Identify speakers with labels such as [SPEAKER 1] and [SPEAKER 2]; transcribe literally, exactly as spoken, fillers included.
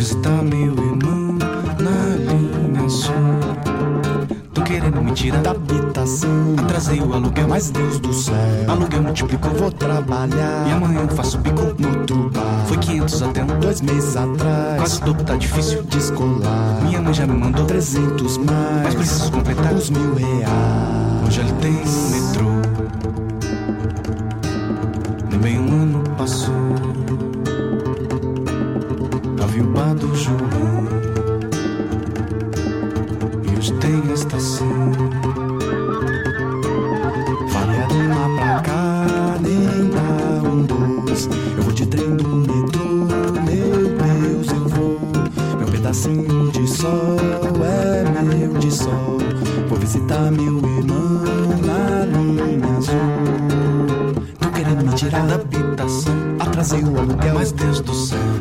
[SPEAKER 1] visitar meu irmão na linha sul. Tô querendo me tirar da habitação. Atrasei o aluguel, mas Deus do céu, aluguel multiplicou, vou trabalhar. E amanhã faço bico no outro bar. Foi quinhentos até um, dois meses atrás. Quase dobro, tá difícil descolar. Minha mãe já me mandou trezentos mais, mas preciso completar os mil reais. Hoje ele tem metrô. Nem bem um ano passou. Aviupado João. E hoje tem a estação. Faria de lá pra cá, nem dá um dois. Eu vou de trem do metrô, meu Deus, eu vou. Meu pedacinho de sol é meu de sol. Vou visitar meu irmão na linha azul. Tô querendo me tirar da habitação. Atrasei o aluguel, mas Deus do céu,